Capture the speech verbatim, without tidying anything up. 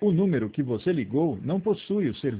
O número que você ligou não possui o serviço